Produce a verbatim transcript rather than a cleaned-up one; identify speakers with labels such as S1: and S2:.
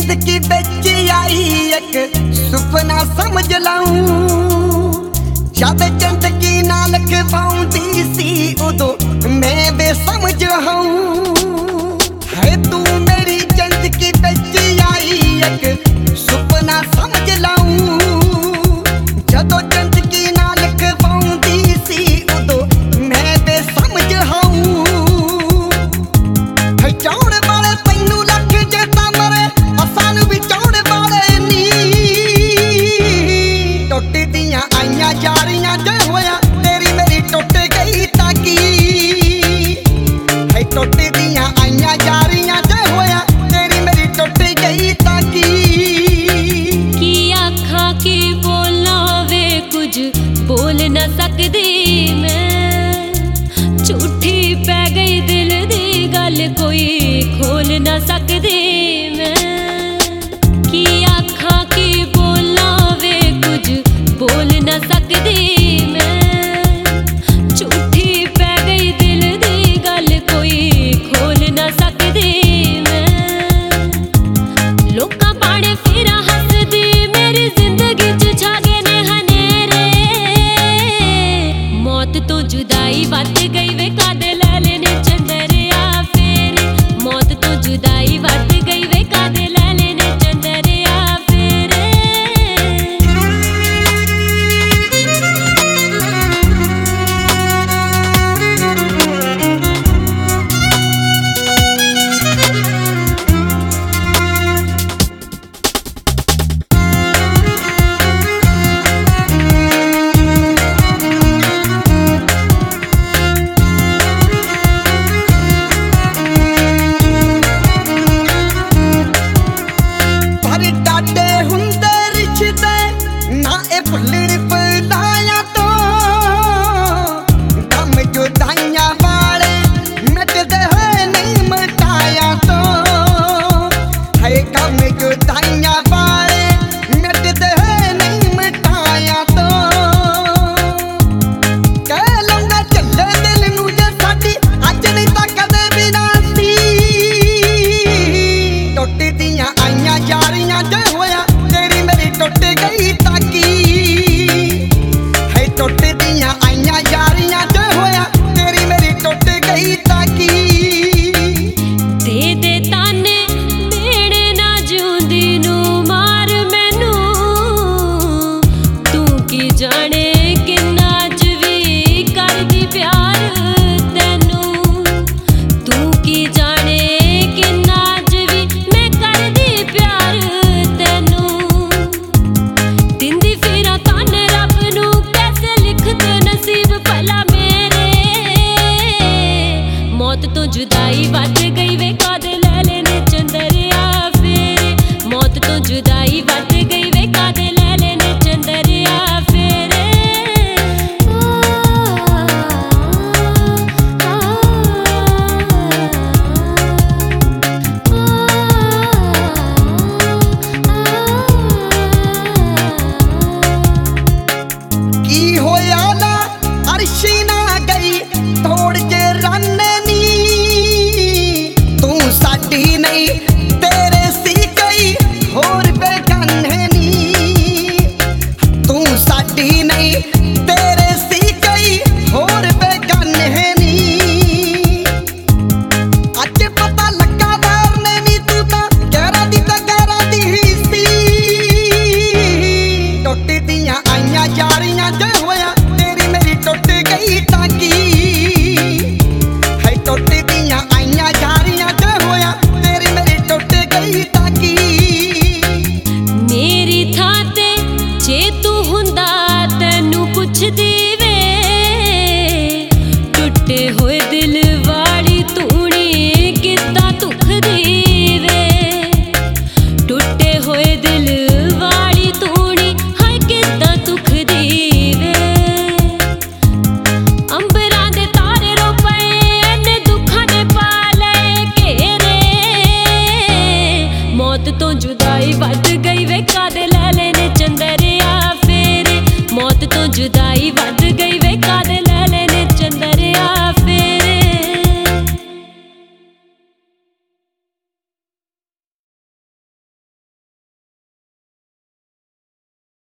S1: जिंदगी बिच आई एक सुपना समझ लाऊं। जब जिंदगी नाल खवाउंदी सी उदो मैं बेसमझ हूं। है तू मेरी जिंदगी बिच आई एक सुपना समझ लाऊं। जदों जिंदगी नाल खवाउंदी सी उदो मैं बेसमझ हूं। है चाउण वाले तैनू लख जे तां मरे असानू भी चाउण वाले नी। टुट दियां आईयां यारियां जे होया तेरी मेरी टुट गई ताकी। है टुट दियां आईयां यारियां जे होया तेरी मेरी टुट गई ताकी।
S2: की आखा की बोला वे कुछ बोल न सकदी मैं। झूठी पै गई दिल दी गल कोई खोल न सकदी मैं। की आखा की बोला वे कुछ बोल न सकदी मैं। झूठी पै गई दिल दी गल कोई खोल न सकदी मैं। लोकां पाणे फिरा हसदी मेरी जिंदगी च छा गए ने हनेरे। मौत तो जुदाई वध गई वे कादे लै लेने चंदरिया फेरे। मौत तो जुदाई वध गई वे कादे लै लेने चंदरिया फेरे।
S1: पर डाडे हुंदे रिश्ते ना ए भुल्लण भुलाया तो। गम जुदाइयां वाले मिटदे होए नहीं मिटाया तो। है गम जुदाइयां वाले मिटदे होए नहीं मिटाया तो। कह लूंगा झल्ले दिल नू जे साडी अज नहीं तां कदे भी ना सी। टुट दियां आईयां यारियां जे होया तेरी मेरी टुट गई ताकी। है टुट दियां आईयां यारियां जे होया तेरी मेरी टुट गई ताकी।
S2: दे दे ताने मेरे ना जिउंदी नू मार मैनू। तू की जाने किन्ना अज भी करदी प्यार तैनू। तू की जाने किन्ना अज भी मैं करदी प्यार तैनू। दिंदी फिरा ताने रब नू कैसे लिखते नसीब भला मेरे। मौत तो जुदाई वध गई वे कादे लै लेने चंदरिया फेरे। मौत तो जुदाई वध गई वे कादे लै लेने चंदरिया फेरे।
S1: की होया ना अर्शी ना गई थोड़ जे राने नी। तू साडी नहीं तेरे सी गई होर बेगाने नी। तू साडी नहीं तेरे सी गई होर बेगाने नी। अज पता लगा वैर ने नी तू तां गैरां दी तां गैरां दी ही सी। टुट दियां आईयां यारियां जे होया तेरी मेरी टुट गई ताकी। है टुट दियां आईयां यारियां जे होया तेरी मेरी टुट गई ताकी।
S2: मेरी थां ते जे तू हुंदा तैनू पुछदी वे। टुटे होए दिल वाली तूणी किद्दां दुखदी वे। टुटे होए दिल वाली तूणी हाय किद्दां दुखदी वे। अंबरां दे तारे रो पए इन्ने दुखां ने पा लए घेरे। मौत तो जुदाई वध गई वे कादे लै लेने चंदरिया फेरे। मौत तो जुदाई वध गई वे कादे